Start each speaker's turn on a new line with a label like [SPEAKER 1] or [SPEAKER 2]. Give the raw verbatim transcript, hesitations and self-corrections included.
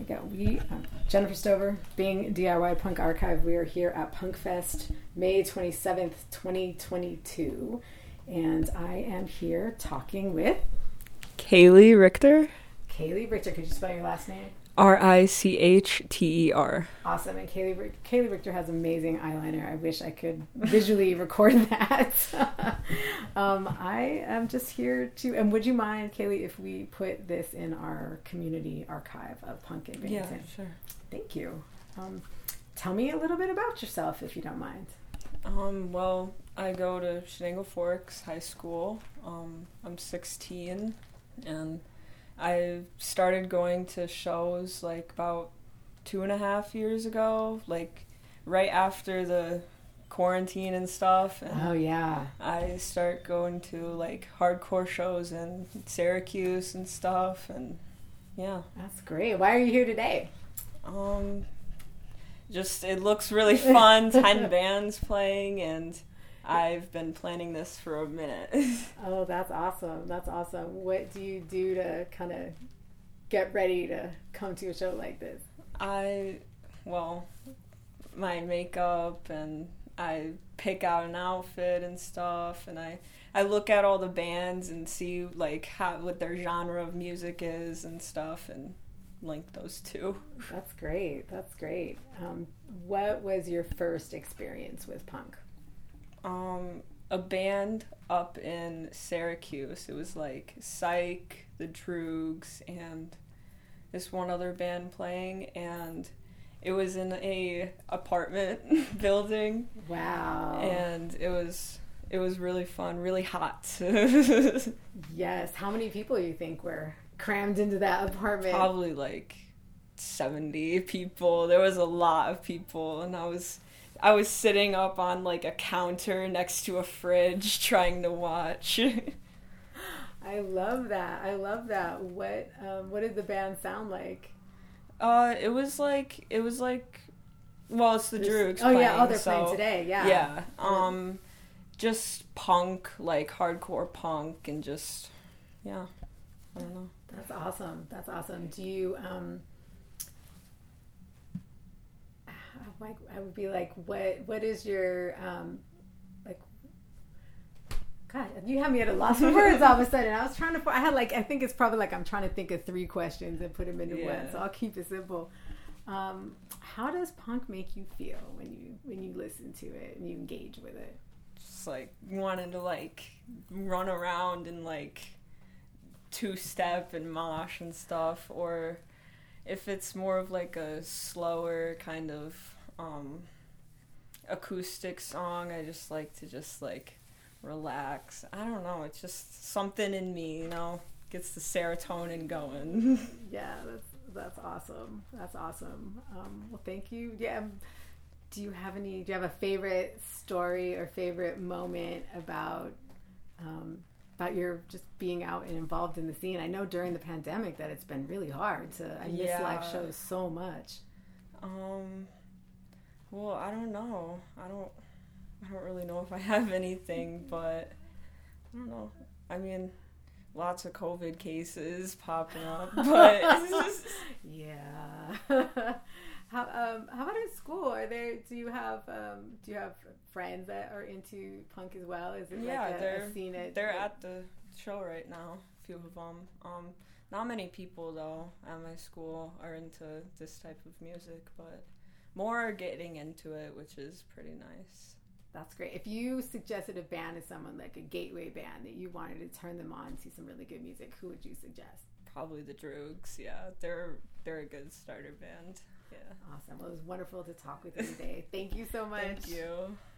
[SPEAKER 1] go. We, um, Jennifer Stover, Bing D I Y Punk Archive. We are here at PunkFest, May twenty-seventh, twenty twenty-two. And I am here talking with...
[SPEAKER 2] Kaylee Richter.
[SPEAKER 1] Kaylee Richter. Could you spell your last name?
[SPEAKER 2] R I C H T E R.
[SPEAKER 1] Awesome. And Kaylee, Kaylee Richter has amazing eyeliner. I wish I could visually record that. um, I am just here to... And would you mind, Kaylee, if we put this in our community archive of punk in Binghamton?
[SPEAKER 2] Yeah, sure.
[SPEAKER 1] Thank you. Um, tell me a little bit about yourself, if you don't mind.
[SPEAKER 2] Um, well, I go to Shenango Forks High School. Um, I'm sixteen, and I started going to shows like about two and a half years ago, like right after the quarantine and stuff. And
[SPEAKER 1] oh, yeah.
[SPEAKER 2] I start going to like hardcore shows in Syracuse and stuff, and yeah.
[SPEAKER 1] That's great. Why are you here today?
[SPEAKER 2] Um, just, it looks really fun, ten bands playing, and I've been planning this for a minute.
[SPEAKER 1] Oh, that's awesome. That's awesome. What do you do to kind of get ready to come to a show like this?
[SPEAKER 2] I, well, my makeup, and I pick out an outfit and stuff, and I, I look at all the bands and see like how what their genre of music is and stuff, and link those two.
[SPEAKER 1] That's great. That's great. Um, what was your first experience with punk?
[SPEAKER 2] Um, a band up in Syracuse. It was like Psych, the Droogs, and this one other band playing, and it was in a apartment building.
[SPEAKER 1] Wow.
[SPEAKER 2] And it was it was really fun, really hot.
[SPEAKER 1] Yes. How many people do you think were crammed into that apartment?
[SPEAKER 2] Probably like seventy people. There was a lot of people, and I was I was sitting up on like a counter next to a fridge trying to watch.
[SPEAKER 1] I love that. I love that. What um, what did the band sound like?
[SPEAKER 2] Uh, it was like it was like, well, it's the Droogs.
[SPEAKER 1] Oh
[SPEAKER 2] playing,
[SPEAKER 1] yeah, oh they're
[SPEAKER 2] so,
[SPEAKER 1] playing today. Yeah.
[SPEAKER 2] Yeah. Um, just punk, like hardcore punk, and just yeah. I don't know.
[SPEAKER 1] That's awesome. That's awesome. Do you um? Like, I would be like, what? What is your um, like? God, you had me at a loss for words all of a sudden. I was trying to. I had like, I think it's probably like I'm trying to think of three questions and put them into
[SPEAKER 2] yeah.
[SPEAKER 1] one. So I'll keep it simple. Um, how does punk make you feel when you when you listen to it and you engage with it?
[SPEAKER 2] Just like wanting to like run around and like two step and mosh and stuff, or if it's more of like a slower kind of um, acoustic song, I just like to just like relax. I don't know, it's just something in me, you know, gets the serotonin going.
[SPEAKER 1] Yeah, that's that's awesome. That's awesome. Um, well, thank you. Yeah. Do you have any? Do you have a favorite story or favorite moment about um, about your just being out and involved in the scene? I know during the pandemic that it's been really hard to. I miss
[SPEAKER 2] yeah.
[SPEAKER 1] live shows so much.
[SPEAKER 2] Um. Well, I don't know. I don't. I don't really know if I have anything, but I don't know. I mean, lots of COVID cases popping up, but
[SPEAKER 1] yeah. How um how about in school? Are there do you have um do you have friends that are into punk as well? Is it
[SPEAKER 2] yeah,
[SPEAKER 1] like a,
[SPEAKER 2] they're
[SPEAKER 1] a scene at,
[SPEAKER 2] they're
[SPEAKER 1] like,
[SPEAKER 2] at the show right now. A few of them. Um, not many people though at my school are into this type of music, but more are getting into it, which is pretty nice.
[SPEAKER 1] That's great. If you suggested a band to someone, like a gateway band that you wanted to turn them on to some really good music, who would you suggest?
[SPEAKER 2] Probably the Droogs. Yeah, they're they're a good starter band. Yeah.
[SPEAKER 1] Awesome. Well, it was wonderful to talk with you today. Thank you so much.
[SPEAKER 2] Thank you.